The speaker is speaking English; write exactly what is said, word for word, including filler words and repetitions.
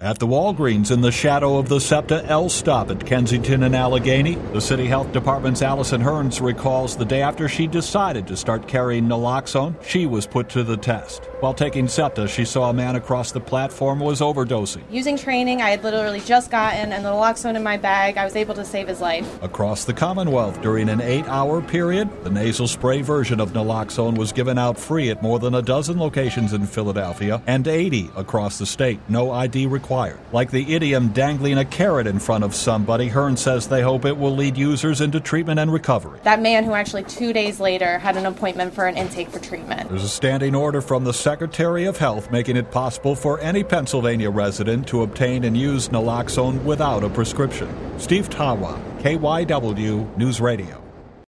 At the Walgreens in the shadow of the SEPTA L stop at Kensington and Allegheny, the City Health Department's Allison Hearns recalls the day after she decided to start carrying naloxone, she was put to the test. While taking SEPTA, she saw a man across the platform was overdosing. Using training, I had literally just gotten and the naloxone in my bag. I was able to save his life. Across the Commonwealth during an eight-hour period, the nasal spray version of naloxone was given out free at more than a dozen locations in Philadelphia and eighty across the state. No I D required. Like the idiom dangling a carrot in front of somebody, Hearn says they hope it will lead users into treatment and recovery. That man who actually two days later had an appointment for an intake for treatment. There's a standing order from the Secretary of Health making it possible for any Pennsylvania resident to obtain and use naloxone without a prescription. Steve Tawa, K Y W News Radio.